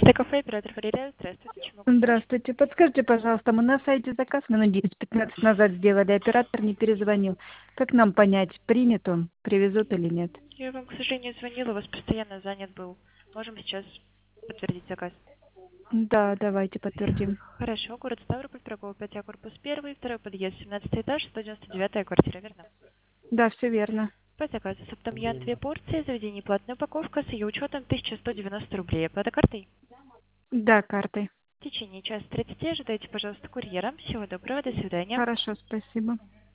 Чистое кафе, оператор Валерия. Здравствуйте, чем могу помочь? Здравствуйте. Подскажите, пожалуйста, мы на сайте заказ минут 10-15 назад сделали, оператор не перезвонил. Как нам понять, принят он, привезут или нет? Я вам, к сожалению, звонила, у вас постоянно занят был. Можем сейчас подтвердить заказ. Да, давайте подтвердим. Хорошо, город Ставрополь, торговый 5А, корпус 1, второй подъезд, 17 этаж, 199 квартира, верно? Да, все верно. По заказу Саптамьян 2 порции, заведение платная упаковка, с ее учетом 1190 рублей. Оплата картой? Да, картой. В течение часа 30 ожидайте, пожалуйста, курьера. Всего доброго, до свидания. Хорошо, спасибо.